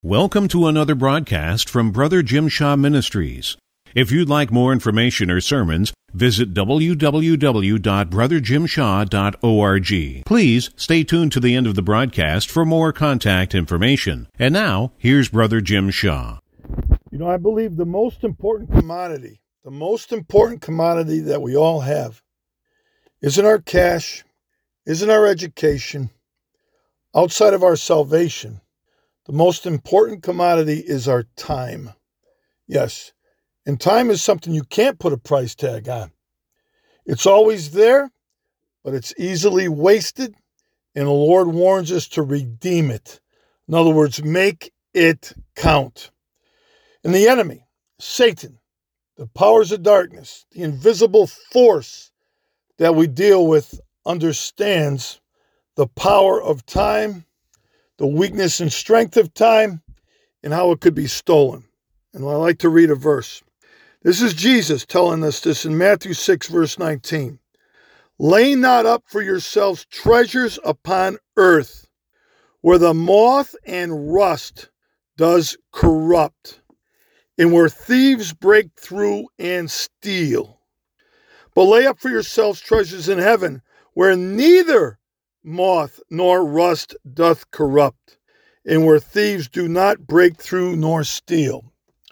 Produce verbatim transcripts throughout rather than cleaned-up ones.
Welcome to another broadcast from Brother Jim Shaw Ministries. If you'd like more information or sermons, visit w w w dot brother jim shaw dot org. Please stay tuned to the end of the broadcast for more contact information. And now, here's Brother Jim Shaw. You know, I believe the most important commodity, the most important commodity that we all have isn't our cash, isn't our education, outside of our salvation. The most important commodity is our time. Yes, and time is something you can't put a price tag on. It's always there, but it's easily wasted, and the Lord warns us to redeem it. In other words, make it count. And the enemy, Satan, the powers of darkness, the invisible force that we deal with, understands the power of time, the weakness and strength of time, and how it could be stolen. And I like to read a verse. This is Jesus telling us this in Matthew six, verse nineteen. Lay not up for yourselves treasures upon earth, where the moth and rust does corrupt, and where thieves break through and steal. But lay up for yourselves treasures in heaven, where neither moth nor rust doth corrupt, and where thieves do not break through nor steal.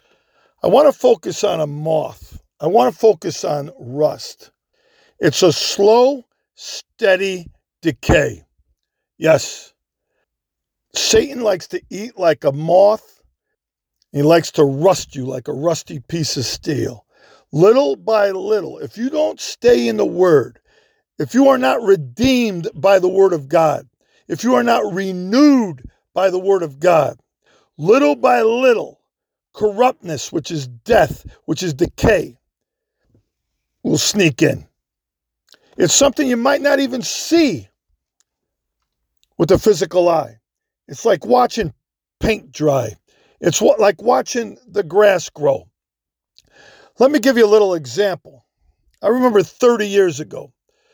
I want to focus on a moth. I want to focus on rust. It's a slow, steady decay. Yes, Satan likes to eat like a moth. He likes to rust you like a rusty piece of steel. Little by little, if you don't stay in the Word, if you are not redeemed by the Word of God, if you are not renewed by the Word of God, little by little, corruptness, which is death, which is decay, will sneak in. It's something you might not even see with the physical eye. It's like watching paint dry. It's what, like watching the grass grow. Let me give you a little example. I remember thirty years ago,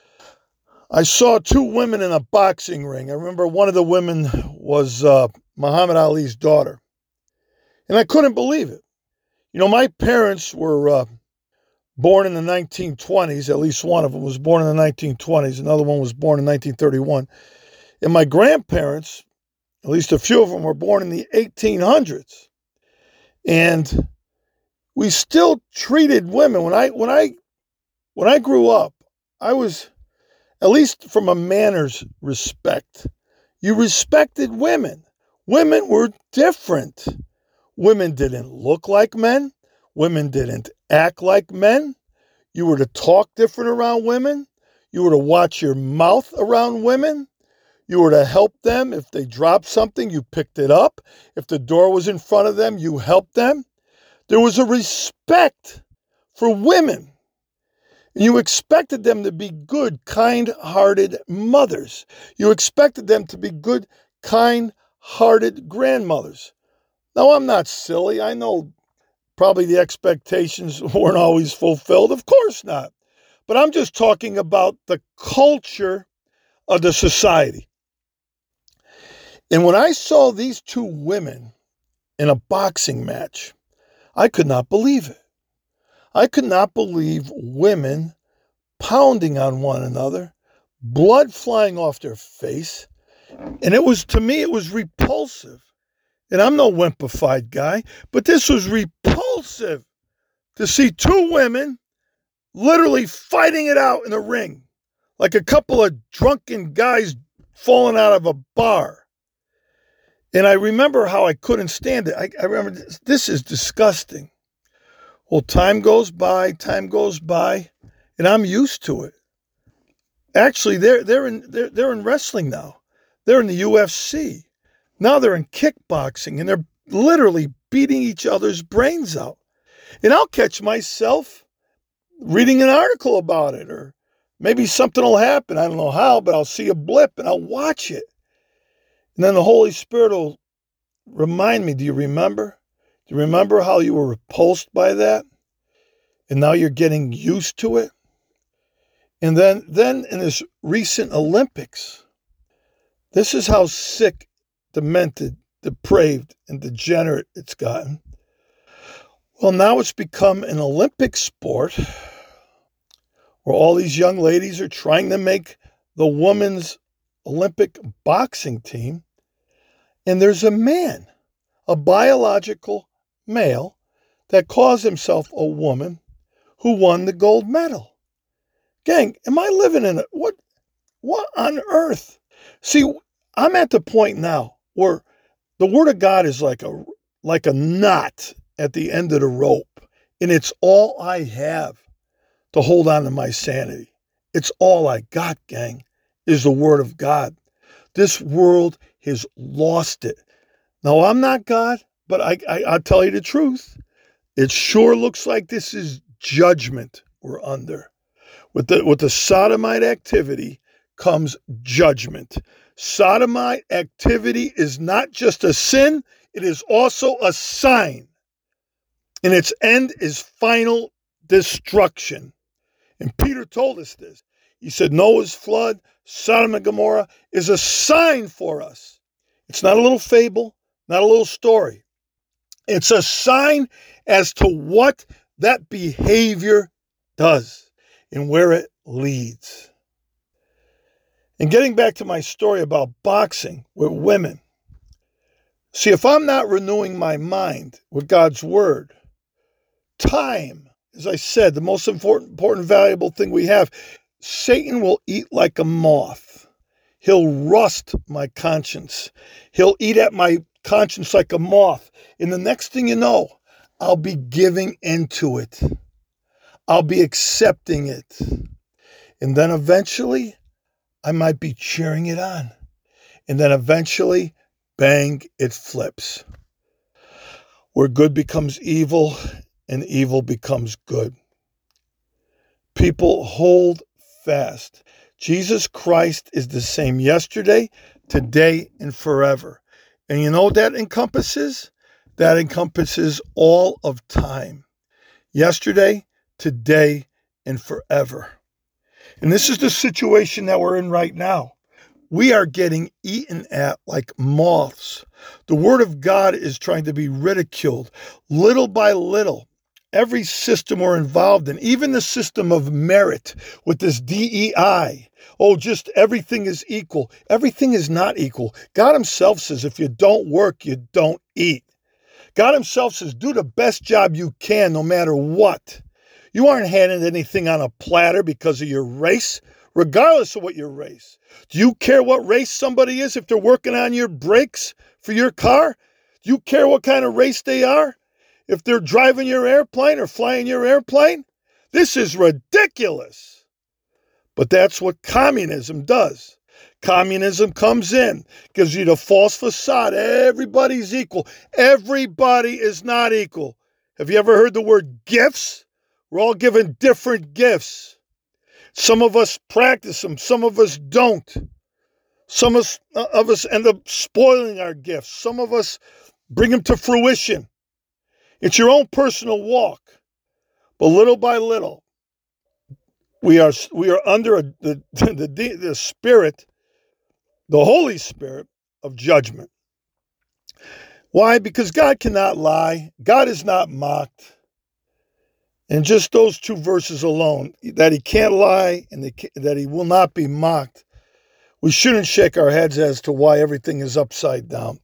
I saw two women in a boxing ring. I remember one of the women was uh, Muhammad Ali's daughter. And I couldn't believe it. You know, my parents were uh, born in the nineteen twenties. At least one of them was born in the nineteen twenties. Another one was born in nineteen thirty-one. And my grandparents, at least a few of them, were born in the eighteen hundreds. And we still treated women. When I when I when I grew up, I was, at least from a manners respect, you respected women. Women were different. Women didn't look like men. Women didn't act like men. You were to talk different around women. You were to watch your mouth around women. You were to help them. If they dropped something, you picked it up. If the door was in front of them, you helped them. There was a respect for women. And you expected them to be good, kind-hearted mothers. You expected them to be good, kind-hearted grandmothers. Now, I'm not silly. I know probably the expectations weren't always fulfilled. Of course not. But I'm just talking about the culture of the society. And when I saw these two women in a boxing match, I could not believe it. I could not believe women pounding on one another, blood flying off their face. And it was, to me, it was repulsive. And I'm no wimpified guy, but this was repulsive to see two women literally fighting it out in the ring, like a couple of drunken guys falling out of a bar. And I remember how I couldn't stand it. I, I remember this, this is disgusting. Well, time goes by, time goes by, and I'm used to it. Actually, they're they're in they're they're in wrestling now. They're in the U F C. Now they're in kickboxing, and they're literally beating each other's brains out. And I'll catch myself reading an article about it, or maybe something will happen. I don't know how, but I'll see a blip and I'll watch it. And then the Holy Spirit will remind me, do you remember? Do you remember how you were repulsed by that? And now you're getting used to it? And then, then in this recent Olympics, this is how sick, demented depraved and degenerate it's gotten. Well, now it's become an Olympic sport where all these young ladies are trying to make the women's Olympic boxing team. And there's a man, a biological male, that calls himself a woman who won the gold medal. Gang, am I living in a, what, what on earth? See, I'm at the point now where the word of God is like a, like a knot at the end of the rope. And it's all I have to hold on to my sanity. It's all I got, gang, is the word of God. This world has lost it. Now, I'm not God, but I, I, I'll tell you the truth. It sure looks like this is judgment we're under. With the, with the sodomite activity comes judgment. Sodomite activity is not just a sin, it is also a sign. And its end is final destruction. And Peter told us this. He said, Noah's flood, Sodom and Gomorrah, is a sign for us. It's not a little fable, not a little story. It's a sign as to what that behavior does and where it leads. And getting back to my story about boxing with women. See, if I'm not renewing my mind with God's word, time, as I said, the most important, important, valuable thing we have, Satan will eat like a moth. He'll rust my conscience. He'll eat at my conscience like a moth. And the next thing you know, I'll be giving into it. I'll be accepting it. And then eventually, I might be cheering it on. And then eventually, bang, it flips. Where good becomes evil and evil becomes good. People, hold fast. Jesus Christ is the same yesterday, today, and forever. And you know what that encompasses? That encompasses all of time. Yesterday, today, and forever. And this is the situation that we're in right now. We are getting eaten at like moths. The word of God is trying to be ridiculed little by little. Every system we're involved in, even the system of merit with this D E I. Oh, just everything is equal. Everything is not equal. God himself says, if you don't work, you don't eat. God himself says, do the best job you can, no matter what. You aren't handed anything on a platter because of your race, regardless of what your race. Do you care what race somebody is if they're working on your brakes for your car? Do you care what kind of race they are? If they're driving your airplane or flying your airplane? This is ridiculous. But that's what communism does. Communism comes in, gives you the false facade. Everybody's equal. Everybody is not equal. Have you ever heard the word gifts? We're all given different gifts. Some of us practice them. Some of us don't. Some of us, uh, of us end up spoiling our gifts. Some of us bring them to fruition. It's your own personal walk. But little by little, we are we are under a, the, the, the spirit, the Holy Spirit of judgment. Why? Because God cannot lie. God is not mocked. And just those two verses alone, that he can't lie and that he will not be mocked, we shouldn't shake our heads as to why everything is upside down.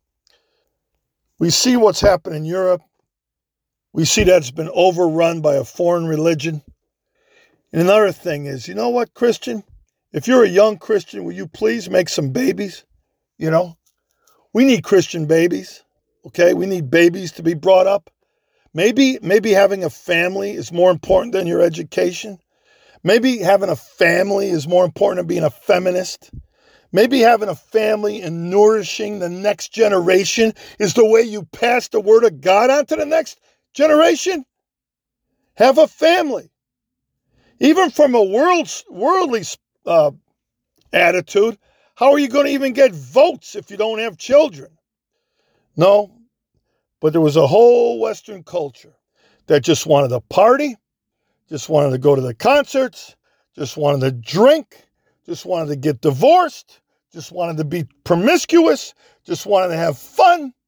We see what's happened in Europe. We see that it's been overrun by a foreign religion. And another thing is, you know what, Christian? If you're a young Christian, will you please make some babies? You know, we need Christian babies, okay? We need babies to be brought up. Maybe, maybe having a family is more important than your education. Maybe having a family is more important than being a feminist. Maybe having a family and nourishing the next generation is the way you pass the word of God on to the next generation. Have a family. Even from a world's, worldly uh, attitude, how are you going to even get votes if you don't have children? No, but there was a whole Western culture that just wanted to party, just wanted to go to the concerts, just wanted to drink, just wanted to get divorced, just wanted to be promiscuous, just wanted to have fun,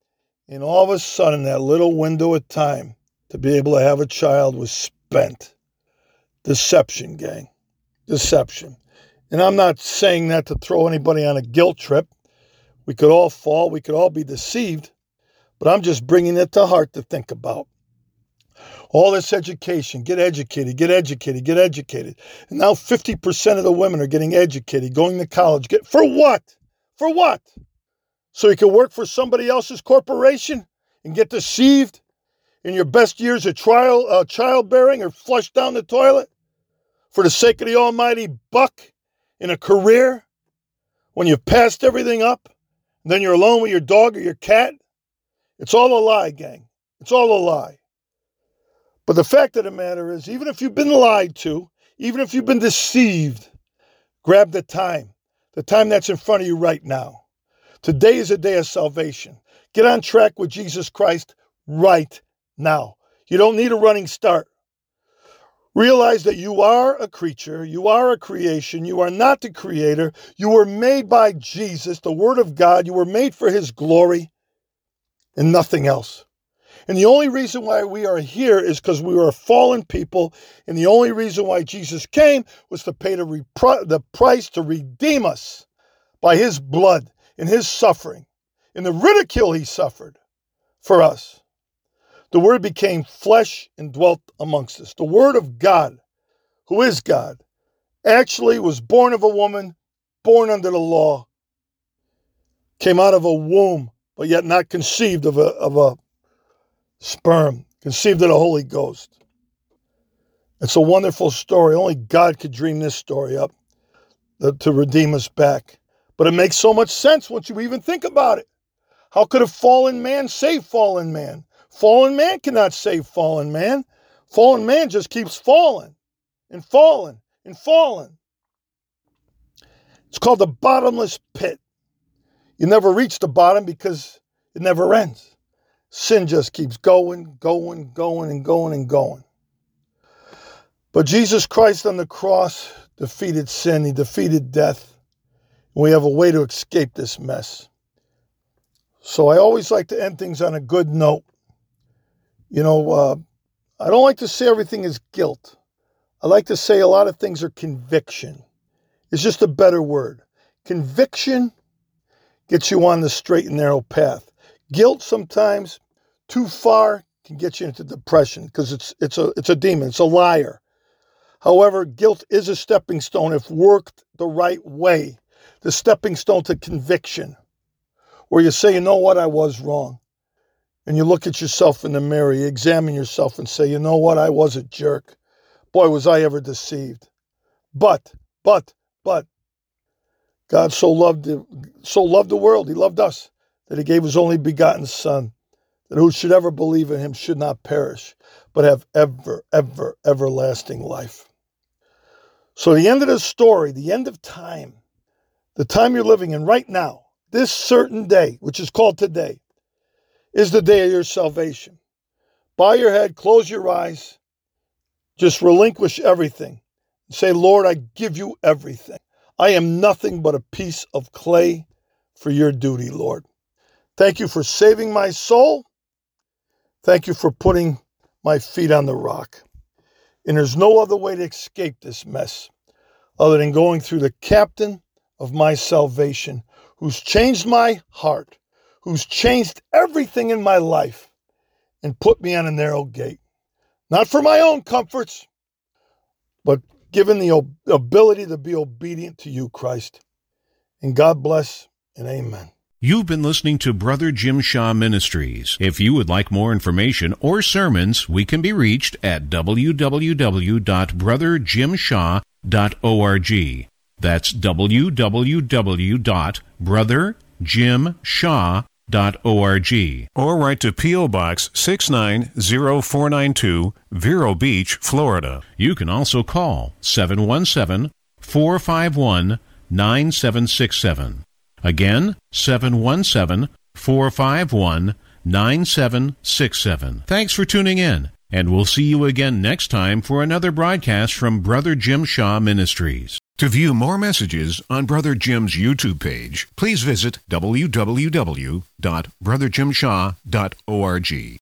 And all of a sudden, that little window of time to be able to have a child was spent. Deception, gang. Deception. And I'm not saying that to throw anybody on a guilt trip. We could all fall. We could all be deceived. But I'm just bringing it to heart to think about. All this education, get educated, get educated, get educated. And now fifty percent of the women are getting educated, going to college. Get for what? For what? So you can work for somebody else's corporation and get deceived in your best years of trial, uh, childbearing or flushed down the toilet for the sake of the almighty buck in a career when you've passed everything up and then you're alone with your dog or your cat? It's all a lie, gang. It's all a lie. But the fact of the matter is, even if you've been lied to, even if you've been deceived, grab the time, the time that's in front of you right now. Today is a day of salvation. Get on track with Jesus Christ right now. You don't need a running start. Realize that you are a creature, you are a creation, you are not the creator. You were made by Jesus, the Word of God. You were made for His glory and nothing else. And the only reason why we are here is because we were fallen people. And the only reason why Jesus came was to pay the, repri- the price to redeem us by His blood and His suffering and the ridicule He suffered for us. The Word became flesh and dwelt amongst us. The Word of God, who is God, actually was born of a woman, born under the law, came out of a womb, but yet not conceived of a, of a sperm, conceived of the Holy Ghost. It's a wonderful story. Only God could dream this story up to redeem us back. But it makes so much sense once you even think about it. How could a fallen man save fallen man? Fallen man cannot save fallen man. Fallen man just keeps falling and falling and falling. It's called the bottomless pit. You never reach the bottom because it never ends. Sin just keeps going, going, going, and going, and going. But Jesus Christ on the cross defeated sin. He defeated death. And we have a way to escape this mess. So I always like to end things on a good note. You know, uh, I don't like to say everything is guilt. I like to say a lot of things are conviction. It's just a better word. Conviction gets you on the straight and narrow path. Guilt sometimes too far can get you into depression because it's it's a it's a demon, it's a liar. However, guilt is a stepping stone if worked the right way. The stepping stone to conviction, where you say, you know what, I was wrong. And you look at yourself in the mirror, you examine yourself and say, you know what, I was a jerk. Boy, was I ever deceived. But, but, but, God so loved the, so loved the world, He loved us, that He gave His only begotten Son, that who should ever believe in Him should not perish, but have ever, ever, everlasting life. So the end of the story, the end of time, the time you're living in right now, this certain day, which is called today, is the day of your salvation. Bow your head, close your eyes, just relinquish everything. Say, Lord, I give you everything. I am nothing but a piece of clay for your duty, Lord. Thank you for saving my soul. Thank you for putting my feet on the rock. And there's no other way to escape this mess other than going through the captain of my salvation, who's changed my heart, who's changed everything in my life and put me on a narrow gate. Not for my own comforts, but given the ability to be obedient to you, Christ. And God bless and amen. You've been listening to Brother Jim Shaw Ministries. If you would like more information or sermons, we can be reached at w w w dot brother jim shaw dot org. That's w w w dot brother jim shaw dot org. Or write to P O. Box six nine zero four nine two, Vero Beach, Florida. You can also call seven one seven, four five one, nine seven six seven. Again, seven one seven, four five one, nine seven six seven. Thanks for tuning in, and we'll see you again next time for another broadcast from Brother Jim Shaw Ministries. To view more messages on Brother Jim's YouTube page, please visit w w w dot brother jim shaw dot org.